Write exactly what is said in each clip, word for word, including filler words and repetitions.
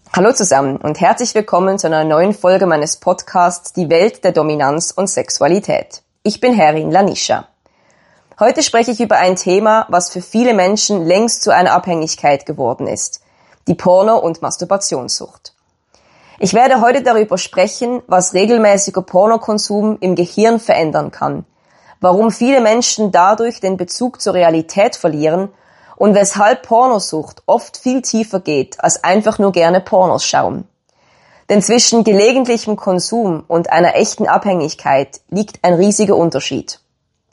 Hallo zusammen und herzlich willkommen zu einer neuen Folge meines Podcasts Die Welt der Dominanz und Sexualität. Ich bin Herrin Lanisha. Heute spreche ich über ein Thema, was für viele Menschen längst zu einer Abhängigkeit geworden ist: die Porno- und Masturbationssucht. Ich werde heute darüber sprechen, was regelmäßiger Pornokonsum im Gehirn verändern kann, warum viele Menschen dadurch den Bezug zur Realität verlieren und weshalb Pornosucht oft viel tiefer geht, als einfach nur gerne Pornos schauen. Denn zwischen gelegentlichem Konsum und einer echten Abhängigkeit liegt ein riesiger Unterschied.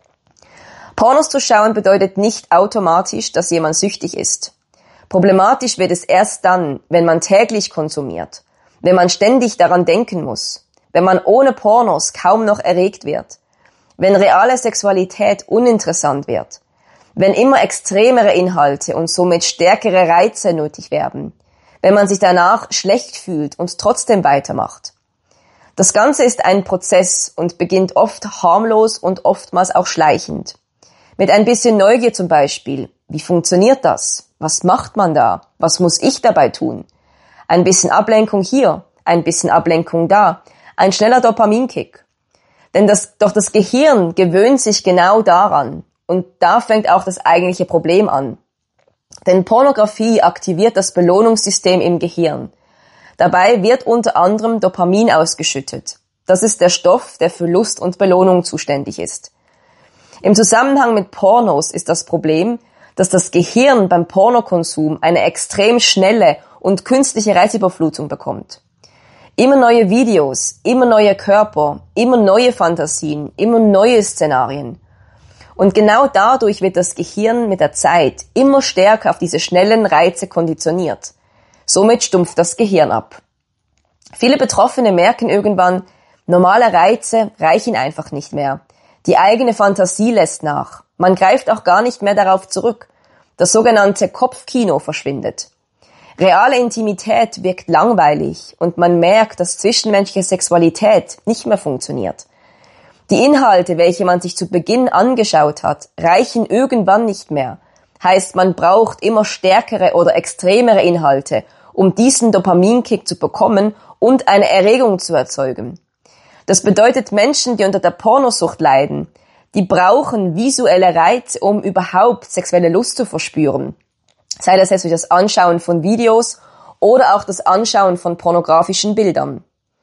Pornos zu schauen bedeutet nicht automatisch, dass jemand süchtig ist. Problematisch wird es erst dann, wenn man täglich konsumiert, wenn man ständig daran denken muss, wenn man ohne Pornos kaum noch erregt wird, wenn reale Sexualität uninteressant wird, wenn immer extremere Inhalte und somit stärkere Reize nötig werden, wenn man sich danach schlecht fühlt und trotzdem weitermacht. Das Ganze ist ein Prozess und beginnt oft harmlos und oftmals auch schleichend. Mit ein bisschen Neugier zum Beispiel. Wie funktioniert das? Was macht man da? Was muss ich dabei tun? Ein bisschen Ablenkung hier, ein bisschen Ablenkung da, ein schneller Dopaminkick. Denn das, doch das Gehirn gewöhnt sich genau daran. Und da fängt auch das eigentliche Problem an. Denn Pornografie aktiviert das Belohnungssystem im Gehirn. Dabei wird unter anderem Dopamin ausgeschüttet. Das ist der Stoff, der für Lust und Belohnung zuständig ist. Im Zusammenhang mit Pornos ist das Problem, dass das Gehirn beim Pornokonsum eine extrem schnelle und künstliche Reizüberflutung bekommt. Immer neue Videos, immer neue Körper, immer neue Fantasien, immer neue Szenarien. Und genau dadurch wird das Gehirn mit der Zeit immer stärker auf diese schnellen Reize konditioniert. Somit stumpft das Gehirn ab. Viele Betroffene merken irgendwann, normale Reize reichen einfach nicht mehr. Die eigene Fantasie lässt nach. Man greift auch gar nicht mehr darauf zurück. Das sogenannte Kopfkino verschwindet. Reale Intimität wirkt langweilig und man merkt, dass zwischenmenschliche Sexualität nicht mehr funktioniert. Die Inhalte, welche man sich zu Beginn angeschaut hat, reichen irgendwann nicht mehr. Heißt, man braucht immer stärkere oder extremere Inhalte, um diesen Dopaminkick zu bekommen und eine Erregung zu erzeugen. Das bedeutet, Menschen, die unter der Pornosucht leiden, die brauchen visuelle Reize, um überhaupt sexuelle Lust zu verspüren. Sei das jetzt durch das Anschauen von Videos oder auch das Anschauen von pornografischen Bildern.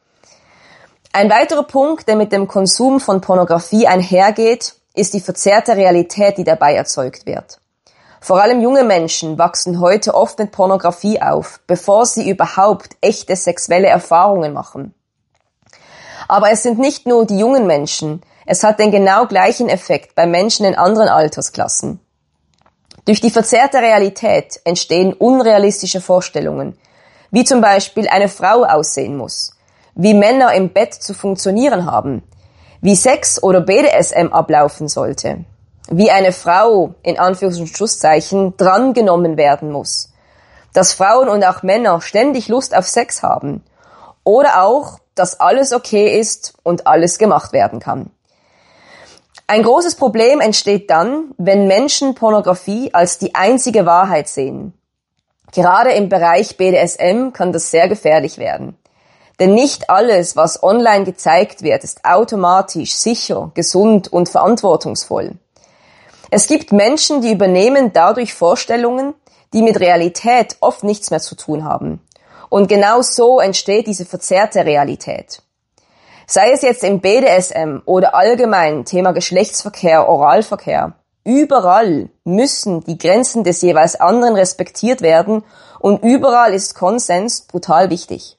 Ein weiterer Punkt, der mit dem Konsum von Pornografie einhergeht, ist die verzerrte Realität, die dabei erzeugt wird. Vor allem junge Menschen wachsen heute oft mit Pornografie auf, bevor sie überhaupt echte sexuelle Erfahrungen machen. Aber es sind nicht nur die jungen Menschen, es hat den genau gleichen Effekt bei Menschen in anderen Altersklassen. Durch die verzerrte Realität entstehen unrealistische Vorstellungen, wie zum Beispiel eine Frau aussehen muss, wie Männer im Bett zu funktionieren haben, wie Sex oder B D S M ablaufen sollte, wie eine Frau, in Anführungs- und Schlusszeichen, drangenommen werden muss, dass Frauen und auch Männer ständig Lust auf Sex haben oder auch, dass alles okay ist und alles gemacht werden kann. Ein großes Problem entsteht dann, wenn Menschen Pornografie als die einzige Wahrheit sehen. Gerade im Bereich B D S M kann das sehr gefährlich werden. Denn nicht alles, was online gezeigt wird, ist automatisch sicher, gesund und verantwortungsvoll. Es gibt Menschen, die übernehmen dadurch Vorstellungen, die mit Realität oft nichts mehr zu tun haben. Und genau so entsteht diese verzerrte Realität. Sei es jetzt im B D S M oder allgemein Thema Geschlechtsverkehr, Oralverkehr. Überall müssen die Grenzen des jeweils anderen respektiert werden und überall ist Konsens brutal wichtig.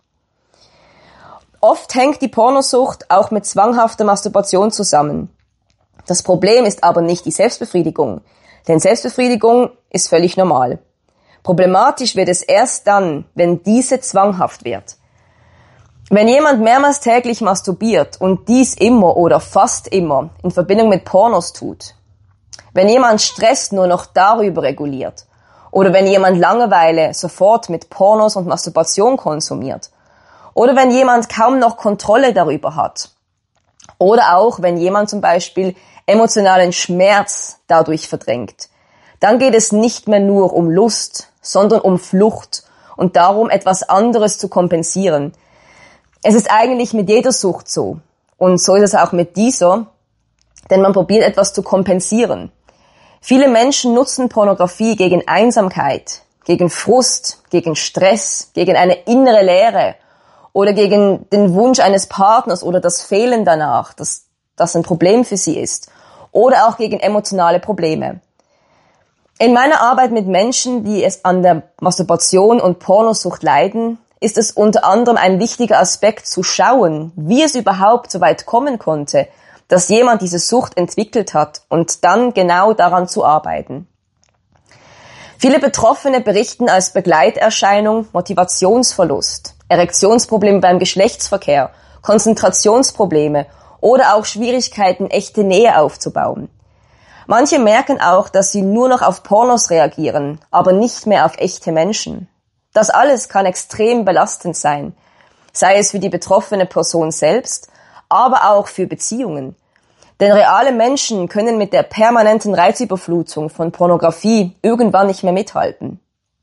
Oft hängt die Pornosucht auch mit zwanghafter Masturbation zusammen. Das Problem ist aber nicht die Selbstbefriedigung, denn Selbstbefriedigung ist völlig normal. Problematisch wird es erst dann, wenn diese zwanghaft wird. Wenn jemand mehrmals täglich masturbiert und dies immer oder fast immer in Verbindung mit Pornos tut, wenn jemand Stress nur noch darüber reguliert oder wenn jemand Langeweile sofort mit Pornos und Masturbation konsumiert, oder wenn jemand kaum noch Kontrolle darüber hat. Oder auch, wenn jemand zum Beispiel emotionalen Schmerz dadurch verdrängt. Dann geht es nicht mehr nur um Lust, sondern um Flucht und darum, etwas anderes zu kompensieren. Es ist eigentlich mit jeder Sucht so. Und so ist es auch mit dieser, denn man probiert etwas zu kompensieren. Viele Menschen nutzen Pornografie gegen Einsamkeit, gegen Frust, gegen Stress, gegen eine innere Leere oder gegen den Wunsch eines Partners oder das Fehlen danach, dass das ein Problem für sie ist, oder auch gegen emotionale Probleme. In meiner Arbeit mit Menschen, die es an der Masturbation und Pornosucht leiden, ist es unter anderem ein wichtiger Aspekt zu schauen, wie es überhaupt so weit kommen konnte, dass jemand diese Sucht entwickelt hat und dann genau daran zu arbeiten. Viele Betroffene berichten als Begleiterscheinung Motivationsverlust, Erektionsprobleme beim Geschlechtsverkehr, Konzentrationsprobleme oder auch Schwierigkeiten, echte Nähe aufzubauen. Manche merken auch, dass sie nur noch auf Pornos reagieren, aber nicht mehr auf echte Menschen. Das alles kann extrem belastend sein, sei es für die betroffene Person selbst, aber auch für Beziehungen. Denn reale Menschen können mit der permanenten Reizüberflutung von Pornografie irgendwann nicht mehr mithalten.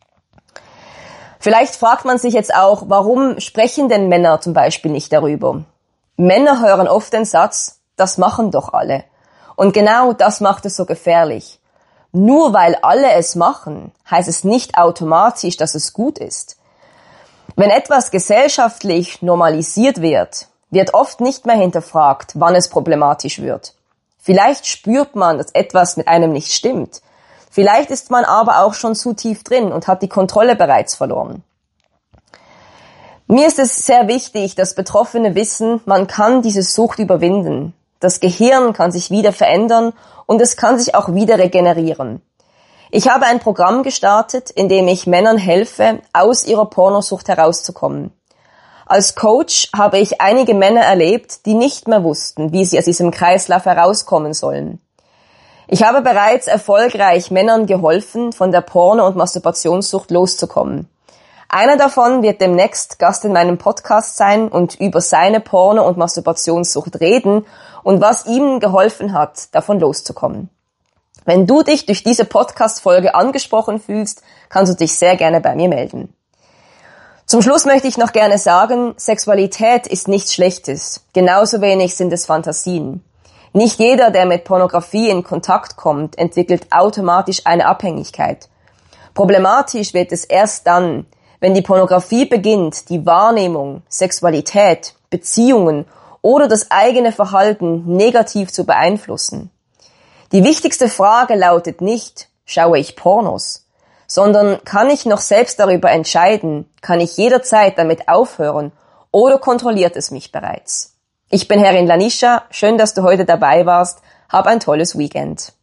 Vielleicht fragt man sich jetzt auch, warum sprechen denn Männer zum Beispiel nicht darüber? Männer hören oft den Satz, das machen doch alle. Und genau das macht es so gefährlich. Nur weil alle es machen, heißt es nicht automatisch, dass es gut ist. Wenn etwas gesellschaftlich normalisiert wird, wird oft nicht mehr hinterfragt, wann es problematisch wird. Vielleicht spürt man, dass etwas mit einem nicht stimmt. Vielleicht ist man aber auch schon zu tief drin und hat die Kontrolle bereits verloren. Mir ist es sehr wichtig, dass Betroffene wissen, man kann diese Sucht überwinden. Das Gehirn kann sich wieder verändern und es kann sich auch wieder regenerieren. Ich habe ein Programm gestartet, in dem ich Männern helfe, aus ihrer Pornosucht herauszukommen. Als Coach habe ich einige Männer erlebt, die nicht mehr wussten, wie sie aus diesem Kreislauf herauskommen sollen. Ich habe bereits erfolgreich Männern geholfen, von der Porno- und Masturbationssucht loszukommen. Einer davon wird demnächst Gast in meinem Podcast sein und über seine Porno- und Masturbationssucht reden und was ihm geholfen hat, davon loszukommen. Wenn du dich durch diese Podcast-Folge angesprochen fühlst, kannst du dich sehr gerne bei mir melden. Zum Schluss möchte ich noch gerne sagen, Sexualität ist nichts Schlechtes. Genauso wenig sind es Fantasien. Nicht jeder, der mit Pornografie in Kontakt kommt, entwickelt automatisch eine Abhängigkeit. Problematisch wird es erst dann, wenn die Pornografie beginnt, die Wahrnehmung, Sexualität, Beziehungen oder das eigene Verhalten negativ zu beeinflussen. Die wichtigste Frage lautet nicht, schaue ich Pornos, sondern kann ich noch selbst darüber entscheiden, kann ich jederzeit damit aufhören oder kontrolliert es mich bereits? Ich bin Herrin Lanisha, schön, dass du heute dabei warst, hab ein tolles Weekend.